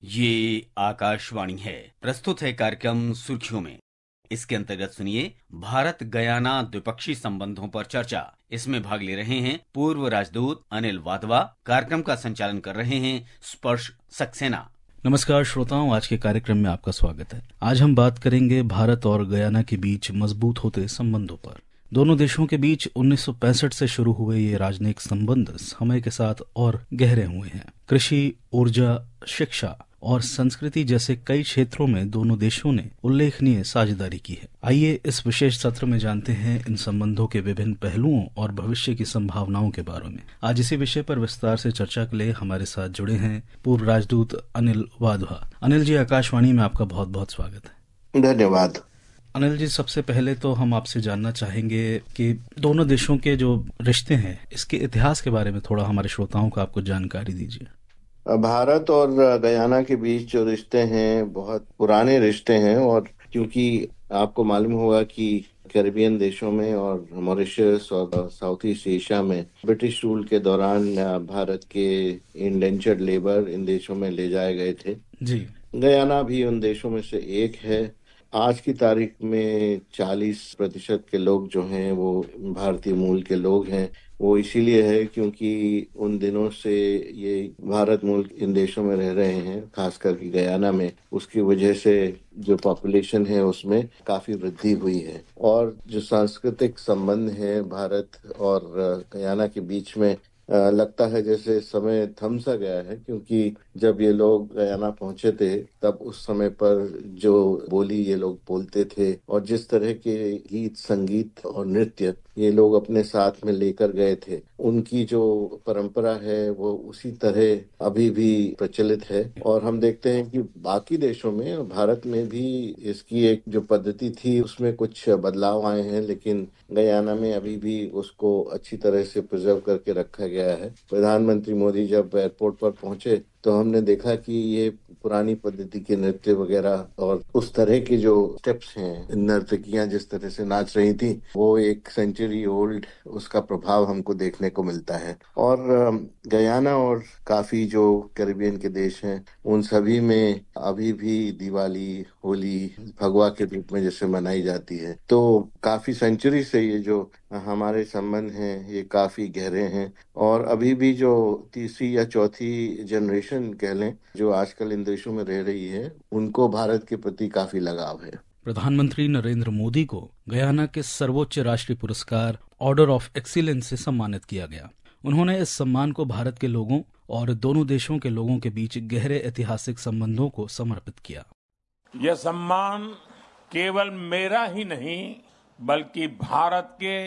ये आकाशवाणी है। प्रस्तुत है कार्यक्रम सुर्खियों में। इसके अंतर्गत सुनिए भारत गयाना द्विपक्षीय संबंधों पर चर्चा। इसमें भाग ले रहे हैं पूर्व राजदूत अनिल वाधवा। कार्यक्रम का संचालन कर रहे हैं स्पर्श सक्सेना। नमस्कार श्रोताओं, आज के कार्यक्रम में आपका स्वागत है। आज हम बात करेंगे भारत और गयाना के बीच मजबूत होते संबंधों पर। दोनों देशों के बीच 1965 से शुरू हुए ये राजनयिक संबंध समय के साथ और गहरे हुए हैं। कृषि, ऊर्जा, शिक्षा और संस्कृति जैसे कई क्षेत्रों में दोनों देशों ने उल्लेखनीय साझेदारी की है। आइए इस विशेष सत्र में जानते हैं इन संबंधों के विभिन्न पहलुओं और भविष्य की संभावनाओं के बारे में। आज इसी विषय पर विस्तार से चर्चा के लिए हमारे साथ जुड़े हैं पूर्व राजदूत अनिल वाधवा। अनिल जी, आकाशवाणी में आपका बहुत बहुत स्वागत है। धन्यवाद। अनिल जी, सबसे पहले तो हम आपसे जानना चाहेंगे कि दोनों देशों के जो रिश्ते हैं, इसके इतिहास के बारे में थोड़ा हमारे श्रोताओं को आपको जानकारी दीजिए। भारत और गयाना के बीच जो रिश्ते हैं बहुत पुराने रिश्ते हैं, और क्योंकि आपको मालूम होगा कि कैरिबियन देशों में और मॉरिशस और साउथ ईस्ट एशिया में ब्रिटिश रूल के दौरान भारत के इंडेंचर्ड लेबर इन देशों में ले जाए गए थे जी। गयाना भी उन देशों में से एक है। आज की तारीख में 40% के लोग जो हैं वो भारतीय मूल के लोग हैं। वो इसीलिए है क्योंकि उन दिनों से ये भारत मूल इन देशों में रह रहे हैं, खास करके गयाना में। उसकी वजह से जो पॉपुलेशन है उसमें काफी वृद्धि हुई है, और जो सांस्कृतिक संबंध है भारत और गयाना के बीच में लगता है जैसे समय थम सा गया है, क्योंकि जब ये लोग गयाना पहुंचे थे तब उस समय पर जो बोली ये लोग बोलते थे और जिस तरह के गीत, संगीत और नृत्य ये लोग अपने साथ में लेकर गए थे, उनकी जो परंपरा है वो उसी तरह अभी भी प्रचलित है। और हम देखते हैं कि बाकी देशों में, भारत में भी इसकी एक जो पद्धति थी उसमें कुछ बदलाव आए हैं, लेकिन गयाना में अभी भी उसको अच्छी तरह से प्रिजर्व करके रखा गया है। प्रधानमंत्री मोदी जब एयरपोर्ट पर पहुंचे तो हमने देखा कि ये पुरानी पद्धति के नृत्य वगैरह और उस तरह के जो स्टेप्स हैं, नर्तकियां जिस तरह से नाच रही थी, वो एक सेंचुरी ओल्ड उसका प्रभाव हमको देखने को मिलता है। और गयाना और काफी जो कैरिबियन के देश हैं उन सभी में अभी भी दिवाली, होली भगवा के रूप में जैसे मनाई जाती है। तो काफी सेंचुरी से ये जो हमारे संबंध हैं ये काफी गहरे हैं, और अभी भी जो तीसरी या चौथी जनरेशन कह लें जो आजकल इन देशों में रह रही है, उनको भारत के प्रति काफी लगाव है। प्रधानमंत्री नरेंद्र मोदी को गयाना के सर्वोच्च राष्ट्रीय पुरस्कार ऑर्डर ऑफ एक्सीलेंस से सम्मानित किया गया। उन्होंने इस सम्मान को भारत के लोगों और दोनों देशों के लोगों के बीच गहरे ऐतिहासिक संबंधों को समर्पित किया। यह सम्मान केवल मेरा ही नहीं बल्कि भारत के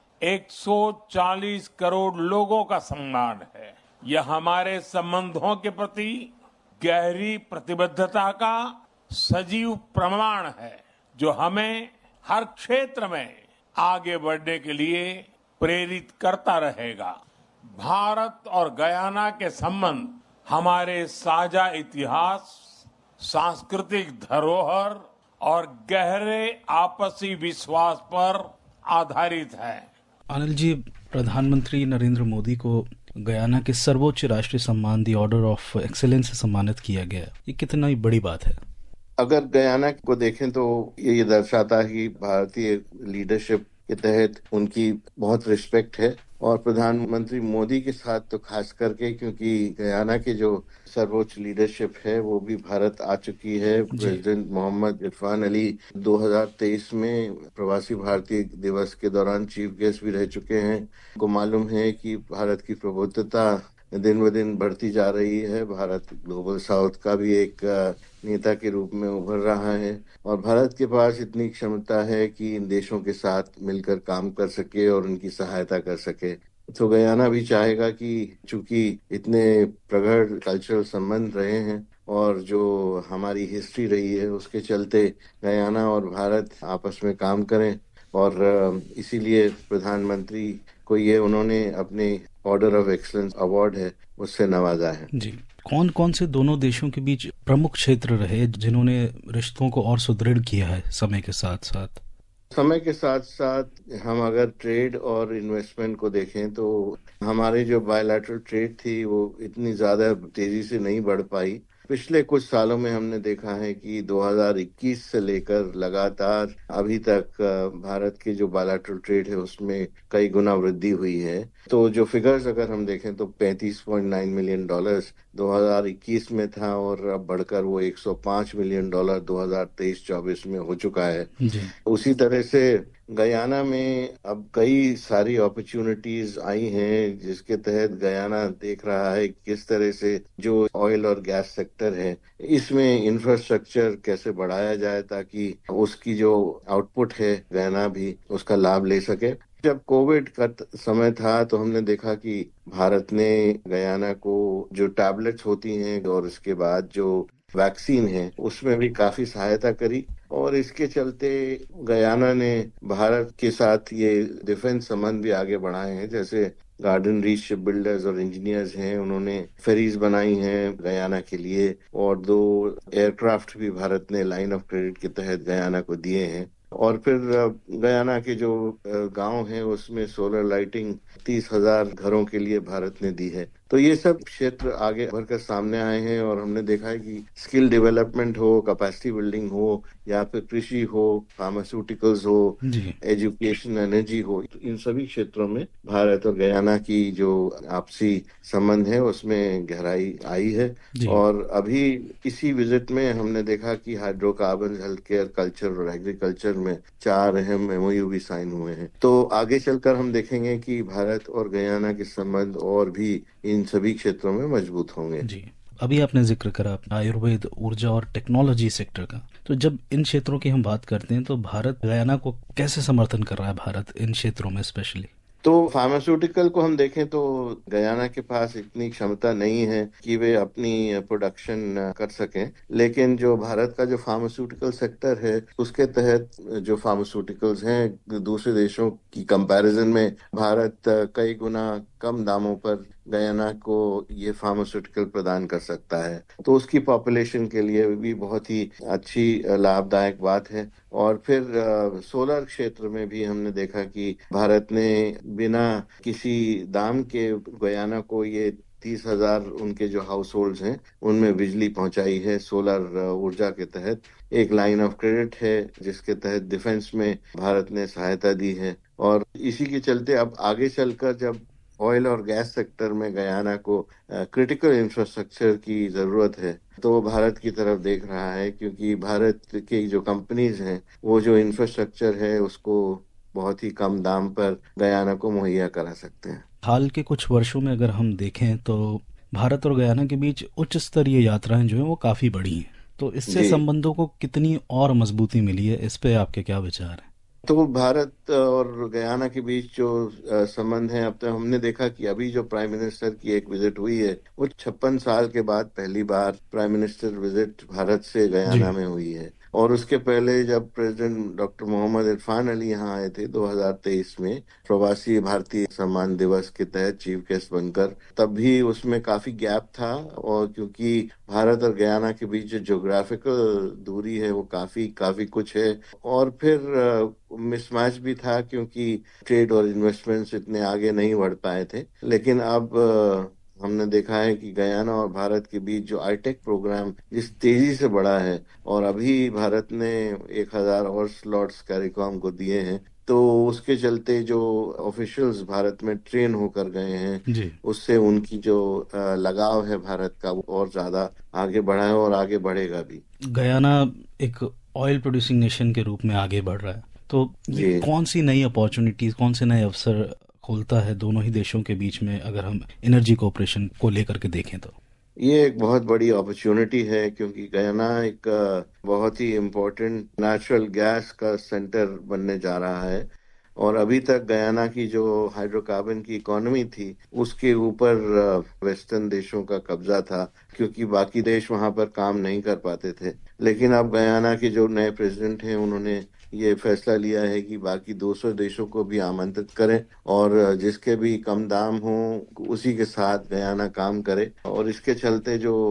140 करोड़ लोगों का सम्मान है। यह हमारे संबंधों के प्रति गहरी प्रतिबद्धता का सजीव प्रमाण है, जो हमें हर क्षेत्र में आगे बढ़ने के लिए प्रेरित करता रहेगा। भारत और गयाना के संबंध हमारे साझा इतिहास, सांस्कृतिक धरोहर और गहरे आपसी विश्वास पर आधारित है। अनिल जी, प्रधानमंत्री नरेंद्र मोदी को गयाना के सर्वोच्च राष्ट्रीय सम्मान दी ऑर्डर ऑफ एक्सीलेंस से सम्मानित किया गया, ये कितना ही बड़ी बात है। अगर गयाना को देखें तो ये दर्शाता है कि भारतीय लीडरशिप के तहत उनकी बहुत रिस्पेक्ट है, और प्रधानमंत्री मोदी के साथ तो खास करके, क्योंकि गयाना के जो सर्वोच्च लीडरशिप है वो भी भारत आ चुकी है। प्रेसिडेंट मोहम्मद इरफान अली 2023 में प्रवासी भारतीय दिवस के दौरान चीफ गेस्ट भी रह चुके हैं। को मालूम है कि भारत की प्रभुत्वता दिन ब दिन बढ़ती जा रही है। भारत ग्लोबल साउथ का भी एक नेता के रूप में उभर रहा है, और भारत के पास इतनी क्षमता है कि इन देशों के साथ मिलकर काम कर सके और उनकी सहायता कर सके। तो गयाना भी चाहेगा कि चूंकि इतने प्रगाढ़ कल्चरल संबंध रहे हैं और जो हमारी हिस्ट्री रही है उसके चलते गयाना और भारत आपस में काम करें, और इसीलिए प्रधानमंत्री को ये उन्होंने अपने ऑर्डर ऑफ एक्सीलेंस अवार्ड है उससे नवाजा है। जी, कौन कौन से दोनों देशों के बीच प्रमुख क्षेत्र रहे जिन्होंने रिश्तों को और सुदृढ़ किया है समय के साथ साथ? समय के साथ साथ हम अगर ट्रेड और इन्वेस्टमेंट को देखें तो हमारे जो बायलैटरल ट्रेड थी वो इतनी ज्यादा तेजी से नहीं बढ़ पाई, पिछले कुछ सालों में हमने देखा है कि 2021 से लेकर लगातार अभी तक भारत के जो बायलैटरल ट्रेड है उसमें कई गुना वृद्धि हुई है। तो जो फिगर्स अगर हम देखें तो $35.9 मिलियन 2021 में था और अब बढ़कर वो $105 मिलियन 2023-24 में हो चुका है। जी उसी तरह से गयाना में अब कई सारी अपॉर्चुनिटीज आई हैं जिसके तहत गयाना देख रहा है किस तरह से जो ऑयल और गैस सेक्टर है इसमें इंफ्रास्ट्रक्चर कैसे बढ़ाया जाए ताकि उसकी जो आउटपुट है गयाना भी उसका लाभ ले सके। जब कोविड का समय था तो हमने देखा कि भारत ने गयाना को जो टैबलेट्स होती हैं और उसके बाद जो वैक्सीन है उसमें भी काफी सहायता करी और इसके चलते गयाना ने भारत के साथ ये डिफेंस संबंध भी आगे बढ़ाए हैं। जैसे गार्डन रीच शिप बिल्डर्स और इंजीनियर्स हैं, उन्होंने फेरीज बनाई हैं गयाना के लिए और 2 एयरक्राफ्ट भी भारत ने लाइन ऑफ क्रेडिट के तहत गयाना को दिए हैं। और फिर गयाना के जो गांव हैं उसमें सोलर लाइटिंग 30,000 घरों के लिए भारत ने दी है। तो ये सब क्षेत्र आगे बढ़कर सामने आए हैं और हमने देखा है कि स्किल डेवलपमेंट हो, कैपेसिटी बिल्डिंग हो या फिर कृषि हो, फार्मास्यूटिकल्स हो, जी एजुकेशन, एनर्जी हो, तो इन सभी क्षेत्रों में भारत और गयाना की जो आपसी संबंध है उसमें गहराई आई है। जी और अभी इसी विजिट में हमने देखा कि हाइड्रोकार्बन, हेल्थ केयर, कल्चर और एग्रीकल्चर में 4 अहम एमओयू भी साइन हुए हैं। तो आगे चलकर हम देखेंगे कि भारत और गयाना के संबंध और भी इन सभी क्षेत्रों में मजबूत होंगे। जी। अभी आपने जिक्र करा आयुर्वेद, ऊर्जा और टेक्नोलॉजी सेक्टर का, तो जब इन क्षेत्रों की हम बात करते हैं तो भारत गयाना को कैसे समर्थन कर रहा है, भारत इन क्षेत्रों में स्पेशली? तो फार्मास्यूटिकल को हम देखें तो गयाना के पास इतनी क्षमता नहीं है कि वे अपनी प्रोडक्शन कर सकें, लेकिन जो भारत का जो फार्मास्यूटिकल सेक्टर है उसके तहत जो फार्मास्यूटिकल्स हैं दूसरे देशों की कंपैरिजन में भारत कई गुना कम दामों पर गयाना को ये फार्मास्यूटिकल प्रदान कर सकता है। तो उसकी पॉपुलेशन के लिए भी बहुत ही अच्छी लाभदायक बात है। और फिर सोलर क्षेत्र में भी हमने देखा कि भारत ने बिना किसी दाम के गयाना को ये 30,000 उनके जो हाउस होल्ड्स हैं उनमें बिजली पहुंचाई है सोलर ऊर्जा के तहत। एक लाइन ऑफ क्रेडिट है जिसके तहत डिफेंस में भारत ने सहायता दी है। और इसी के चलते अब आगे चलकर जब ऑयल और गैस सेक्टर में गयाना को क्रिटिकल इंफ्रास्ट्रक्चर की जरूरत है तो भारत की तरफ देख रहा है, क्योंकि भारत की जो कंपनीज हैं वो जो इंफ्रास्ट्रक्चर है उसको बहुत ही कम दाम पर गयाना को मुहैया करा सकते हैं। हाल के कुछ वर्षों में अगर हम देखें तो भारत और गयाना के बीच उच्च स्तरीय यात्राएं जो है वो काफी बढ़ी हैं, तो इससे जी, संबंधों को कितनी और मजबूती मिली है, इस पे आपके क्या विचार हैं? तो भारत और गयाना के बीच जो संबंध है, अब तो हमने देखा कि अभी जो प्राइम मिनिस्टर की एक विजिट हुई है वो 56 साल के बाद पहली बार प्राइम मिनिस्टर विजिट भारत से जी गयाना में हुई है। और उसके पहले जब प्रेसिडेंट डॉक्टर मोहम्मद इरफान अली यहाँ आए थे 2023 में प्रवासी भारतीय सम्मान दिवस के तहत चीफ गेस्ट बनकर, तब भी उसमें काफी गैप था। और क्योंकि भारत और गयाना के बीच जो ज्योग्राफिकल दूरी है वो काफी काफी कुछ है, और फिर मिसमैच भी था क्योंकि ट्रेड और इन्वेस्टमेंट्स इतने आगे नहीं बढ़ पाए थे। लेकिन अब हमने देखा है कि गयाना और भारत के बीच जो आईटेक प्रोग्राम जिस तेजी से बढ़ा है, और अभी भारत ने 1,000 और स्लॉट्स कैरिकॉम को दिए हैं, तो उसके चलते जो ऑफिशियल्स भारत में ट्रेन होकर गए हैं जी उससे उनकी जो लगाव है भारत का वो और ज्यादा आगे बढ़ा है और आगे बढ़ेगा भी। गयाना एक ऑयल प्रोड्यूसिंग नेशन के रूप में आगे बढ़ रहा है, तो ये जी, कौन सी नई अपॉर्चुनिटीज, कौन से नए अवसर खोलता है दोनों ही देशों के बीच में, अगर हम एनर्जी कोऑपरेशन को लेकर के देखें तो? ये एक बहुत बड़ी अपॉर्चुनिटी है क्योंकि गयाना एक बहुत ही इम्पोर्टेंट नेचुरल गैस का सेंटर बनने जा रहा है। और अभी तक गयाना की जो हाइड्रोकार्बन की इकोनॉमी थी उसके ऊपर वेस्टर्न देशों का कब्जा था, क्योंकि बाकी देश वहां पर काम नहीं कर पाते थे। लेकिन अब गयाना के जो नए प्रेसिडेंट हैं उन्होंने ये फैसला लिया है कि बाकी 200 देशों को भी आमंत्रित करें और जिसके भी कम दाम हो उसी के साथ गयाना काम करे। और इसके चलते जो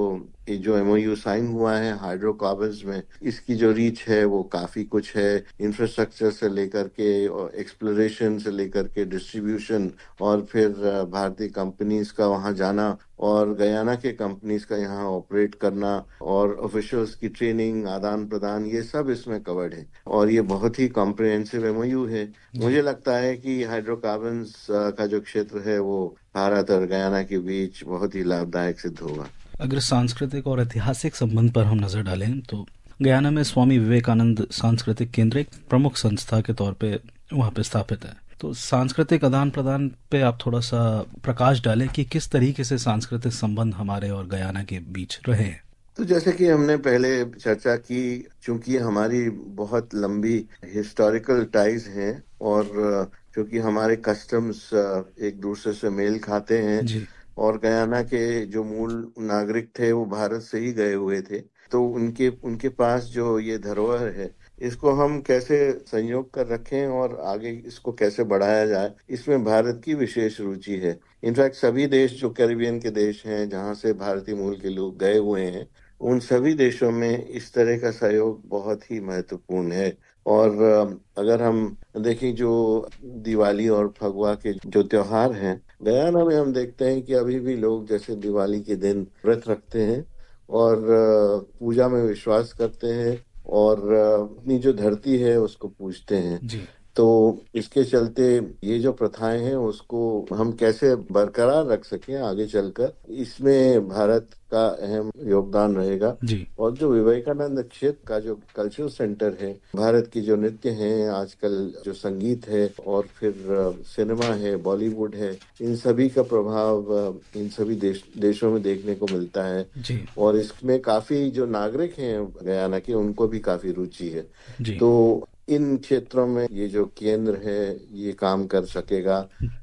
ये जो एमओयू साइन हुआ है हाइड्रोकार्बन्स में, इसकी जो रीच है वो काफी कुछ है, इंफ्रास्ट्रक्चर से लेकर के और एक्सप्लोरेशन से लेकर के डिस्ट्रीब्यूशन, और फिर भारतीय कंपनीज का वहां जाना और गयाना के कंपनीज का यहाँ ऑपरेट करना और ऑफिशियल्स की ट्रेनिंग, आदान प्रदान, ये सब इसमें कवर्ड है और ये बहुत ही कॉम्प्रिहेंसिव एमओयू है। मुझे लगता है कि हाइड्रोकार्बन्स का जो क्षेत्र है वो भारत और गयाना के बीच बहुत ही लाभदायक सिद्ध होगा। अगर सांस्कृतिक और ऐतिहासिक संबंध पर हम नजर डालें तो गयाना में स्वामी विवेकानंद सांस्कृतिक केंद्र एक प्रमुख संस्था के तौर पे वहाँ पे स्थापित है। तो सांस्कृतिक आदान प्रदान पे आप थोड़ा सा प्रकाश डालें कि किस तरीके से सांस्कृतिक संबंध हमारे और गयाना के बीच रहे हैं। तो जैसे कि हमने पहले चर्चा की, चूंकि हमारी बहुत लंबी हिस्टोरिकल टाइज हैं और क्योंकि हमारे कस्टम्स एक दूसरे से मेल खाते हैं जी। और गयाना के जो मूल नागरिक थे वो भारत से ही गए हुए थे, तो उनके पास जो ये धरोहर है इसको हम कैसे संयोग कर रखें और आगे इसको कैसे बढ़ाया जाए, इसमें भारत की विशेष रुचि है। इनफैक्ट सभी देश जो कैरिबियन के देश हैं जहाँ से भारतीय मूल के लोग गए हुए हैं, उन सभी देशों में इस तरह का सहयोग बहुत ही महत्वपूर्ण है। और अगर हम देखें जो दिवाली और फगवा के जो त्योहार हैं, गयाना में हम देखते हैं कि अभी भी लोग जैसे दिवाली के दिन व्रत रखते हैं और पूजा में विश्वास करते हैं और अपनी जो धरती है उसको पूजते हैं। जी। तो इसके चलते ये जो प्रथाएं हैं उसको हम कैसे बरकरार रख सकें आगे चलकर, इसमें भारत का अहम योगदान रहेगा। जी। और जो विवेकानंद क्षेत्र का जो कल्चरल सेंटर है, भारत की जो नृत्य हैं आजकल, जो संगीत है और फिर सिनेमा है, बॉलीवुड है, इन सभी का प्रभाव इन सभी देशों में देखने को मिलता है। जी। और इसमें काफी जो नागरिक हैं गयाना के, उनको भी काफी रुचि है। जी। तो इन क्षेत्रों में ये जो केंद्र है ये काम कर सकेगा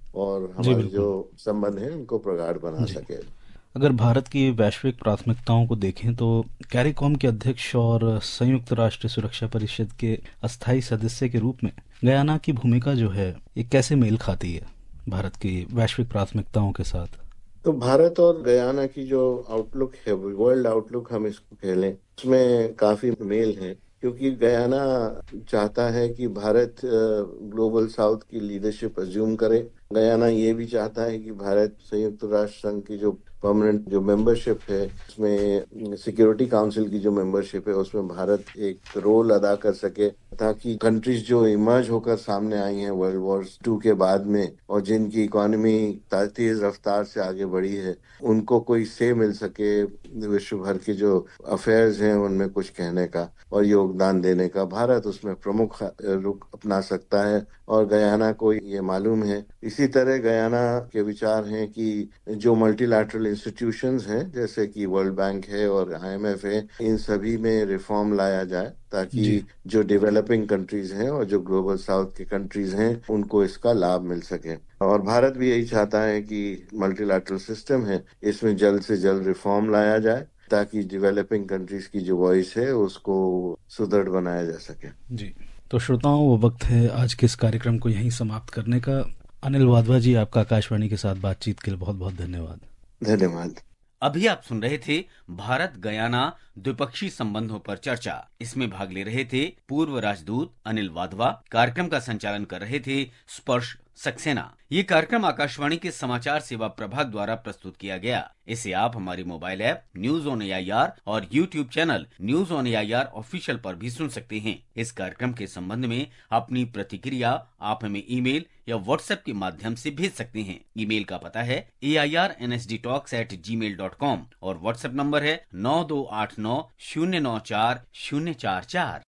और हमारे जो संबंध हैं उनको प्रगाढ़ बना सकेगा। अगर भारत की वैश्विक प्राथमिकताओं को देखें तो कैरिकॉम के अध्यक्ष और संयुक्त राष्ट्र सुरक्षा परिषद के अस्थायी सदस्य के रूप में गयाना की भूमिका जो है ये कैसे मेल खाती है भारत की वैश्विक प्राथमिकताओं के साथ? तो भारत और गयाना की जो आउटलुक है, वर्ल्ड आउटलुक हम इसको कह लें, उसमें काफी मेल है, क्योंकि गयाना चाहता है कि भारत ग्लोबल साउथ की लीडरशिप अज्यूम करे। गयाना ये भी चाहता है कि भारत संयुक्त राष्ट्र संघ की जो परमानेंट जो मेंबरशिप है, उसमें सिक्योरिटी काउंसिल की जो मेंबरशिप है, उसमें भारत एक रोल अदा कर सके, ताकि कंट्रीज जो इमर्ज होकर सामने आई हैं वर्ल्ड वॉर 2 के बाद में और जिनकी इकोनॉमी तेज रफ्तार से आगे बढ़ी है, उनको कोई से मिल सके विश्व भर के जो अफेयर्स हैं उनमें कुछ कहने का और योगदान देने का। भारत उसमें प्रमुख रुख अपना सकता है और गयाना को ये मालूम है। इसी तरह गयाना के विचार हैं कि जो मल्टीलैटरल इंस्टीट्यूशंस हैं जैसे कि वर्ल्ड बैंक है और IMF है, इन सभी में रिफॉर्म लाया जाए ताकि जो डेवलपिंग कंट्रीज हैं और जो ग्लोबल साउथ के कंट्रीज हैं उनको इसका लाभ मिल सके। और भारत भी यही चाहता है कि मल्टीलैटरल सिस्टम है इसमें जल्द से जल्द रिफॉर्म लाया जाए ताकि डेवलपिंग कंट्रीज की जो वॉइस है उसको सुदृढ़ बनाया जा सके। जी, तो श्रोताओं वो वक्त है आज के इस कार्यक्रम को यहीं समाप्त करने का। अनिल वाधवा जी, आपका आकाशवाणी के साथ बातचीत के लिए बहुत बहुत धन्यवाद। धन्यवाद। अभी आप सुन रहे थे भारत गयाना द्विपक्षीय संबंधों पर चर्चा। इसमें भाग ले रहे थे पूर्व राजदूत अनिल वाधवा। कार्यक्रम का संचालन कर रहे थे स्पर्श सक्सेना। ये कार्यक्रम आकाशवाणी के समाचार सेवा प्रभाग द्वारा प्रस्तुत किया गया। इसे आप हमारी mobile app news on AIR और YouTube channel news on AIR official पर भी सुन सकते हैं। इस कार्यक्रम के संबंध में अपनी प्रतिक्रिया आप हमें ईमेल या व्हाट्सएप के माध्यम से भेज सकते हैं। ईमेल का पता है AIRNSDtalks@gmail.com और व्हाट्सएप नंबर है 9289094044।